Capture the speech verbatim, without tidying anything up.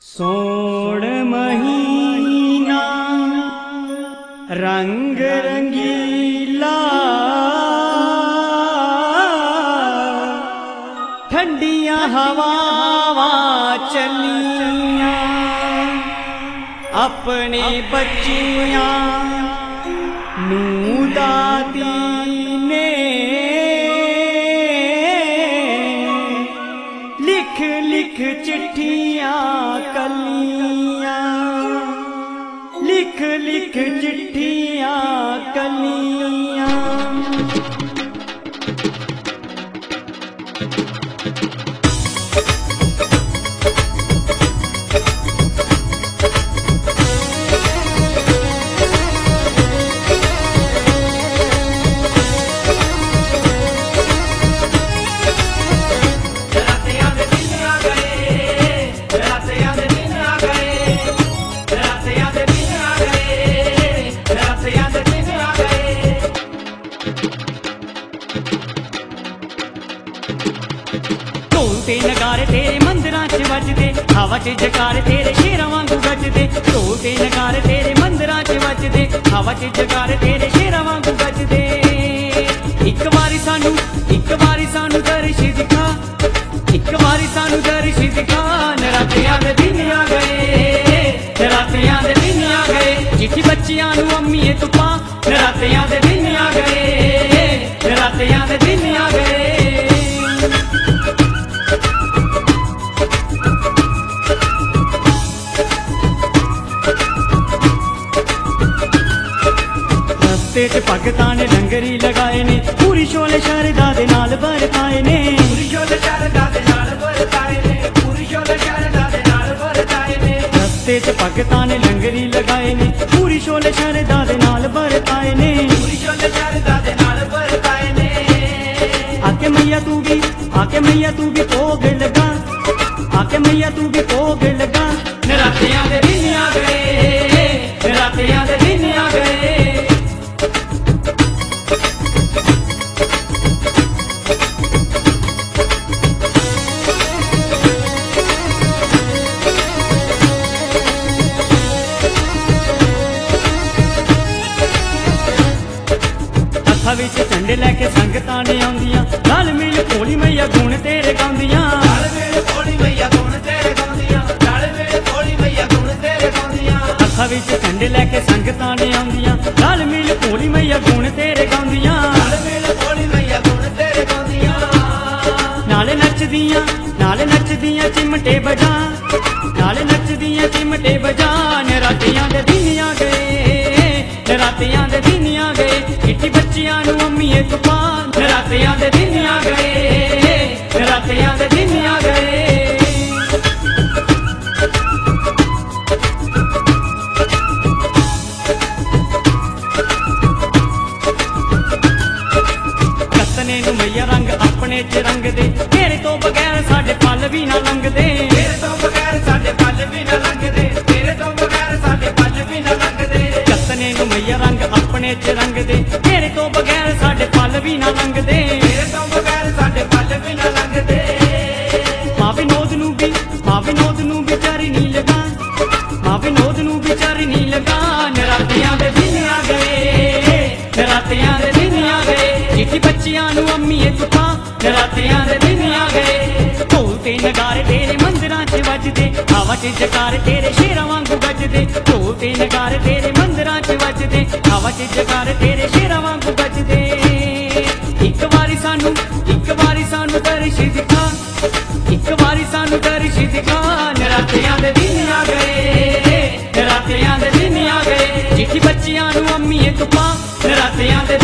सोण महीना रंग रंगीला, ठंडिया हवावां चलियां, अपने बच्चियां नूं दादी ने लिख लिख चिट्ठियां कलियां, लिख लिख चिट्ठियां कलियां। ते नगारे तेरे मंदिरां च वजदे, हवा च जगारे तेरे शेरां वांगू गजदे। ढोल ते नगारे तेरे मंदिरां च वजदे, हवा च जगारे तेरे शेरां वांगू गजदे। इक वारी सानू इक वारी सानू दर्श दिखा, इक वारी सानू दर्श दिखा। नरातियां दे दिन आ गए, नरातियां दे दिन आ गए, चिट्ठी बच्चियां नू अम्मीए तू पा। नरातियां दे दिन आ गए, नरातियां दे दिन आ गए। रस्ते च भगतां ने लंगर ही लगाए ने, पूरी शोले शारदा दे नाल बरताए ने। पूरी शोले शारदा दे नाल बरताए ने, पूरी शोले शारदा दे नाल बरताए ने। रस्ते च भगतां ने लंगर ही लगाए ने, पूरी शोले शारदा दे नाल बरताए ने। पूरी शोले शारदा दे नाल बरताए ने। आके मैया तू भी, आके मैया तू भी भोग लगा, आके मैया तू भी भोग लगा। नरातियां दे दिन आ गए, नरातियां दे दिन आ गए। हत्थां विच झंडे लैके संगतां ने आउंदियां, रल मिल भोली मैया गुण तेरे गाउंदियां। रल मिल भोली मैया गुण तेरे गाउंदियां, रल मिल भोली मैया गुण तेरे गाउंदियां। हत्थां विच झंडे लैके संगतां ने आउंदियां, रल मिल भोली मैया गुण तेरे गाउंदियां। रल मिल भोली मैया गुण तेरे गाउंदियां। नाले नचदियां, नाले नचदियां चिमटे बजा, नाले नचदियां चिमटे बजा। नरातियां दे दिन आ गए, नरातियां दे दिन आ गए, चिट्ठी बच्चियां नू अम्मीए तू पा। नरातियां दे दिन आ गए, नरातियां दे दिन आ गए। कतने नू मैया रंग अपने च रंग दे, तेरे तो बगैर साडे पल भी ना लंघदे। तेरे तो बगैर साडे पल भी ना लंघदे, तेरे तो बगैर साडे पल भी ना लंघदे। कतने नू मैया रंग अपने च रंग दे, तेरे तो बगैर साडे पल भी ना लंघदे। तेरे तो बगैर साडे पल भी ना लंघदे। मां विनोद नू भी, मां विनोद नू भी चारी नी लगा, मां विनोद नू भी चारी नी लगा। नरातियां दे दिन आ गए, नरातियां दे दिन आ गए, चिट्ठी बच्चियां नू अम्मीए तू पा। नरातियां दे दिन आ गए। ढोल ते नगारे तेरे मंदिरां च वजदे, हवा च जगारे तेरे शेरां वांगू गजदे। ढोल ते नगारे तेरे मंदिरां च वजदे, हवा च जगारे तेरे शेरां वांगू गजदे। इक वारी सानू इक वारी सानू दर्श दिखा, इक वारी सानू दर्श दिखा। नरातियां दे दिन आ गए, नरातियां दे दिन आ गए, चिट्ठी बच्चियां नू अम्मीए तू पा। नरातियां दे